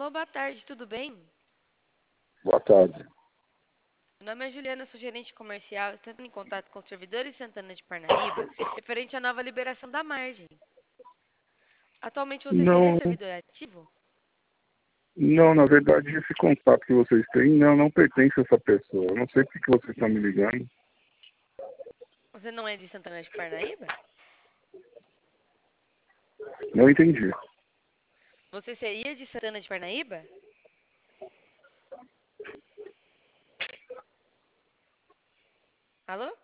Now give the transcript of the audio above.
Alô, boa tarde, tudo bem? Boa tarde. Meu nome é Juliana, sou gerente comercial. Estou entrando em contato com os servidores de Santana de Parnaíba, referente à nova liberação da margem. Atualmente você seria Não, servidor ativo? não, na verdade, esse contato que vocês têm não pertence a essa pessoa. Eu não sei por que vocês estão me ligando. Você não é de Santana de Parnaíba? Não entendi. Você seria de Santana de Parnaíba? Alô?